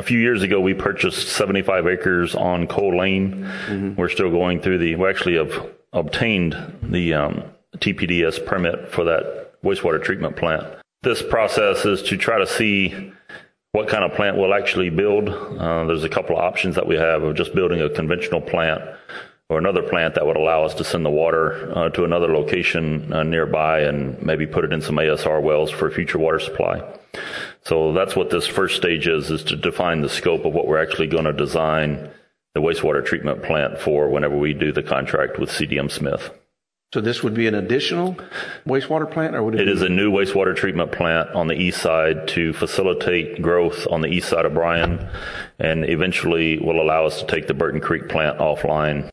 few years ago, we purchased 75 acres on Coal Lane. Mm-hmm. We're still going through we actually have obtained the TPDS permit for that wastewater treatment plant. This process is to try to see what kind of plant we'll actually build. There's a couple of options that we have of just building a conventional plant or another plant that would allow us to send the water to another location nearby and maybe put it in some ASR wells for future water supply. So that's what this first stage is to define the scope of what we're actually going to design the wastewater treatment plant for whenever we do the contract with CDM Smith. So this would be an additional wastewater plant, or would it? It is a new wastewater treatment plant on the east side to facilitate growth on the east side of Bryan, and eventually will allow us to take the Burton Creek plant offline.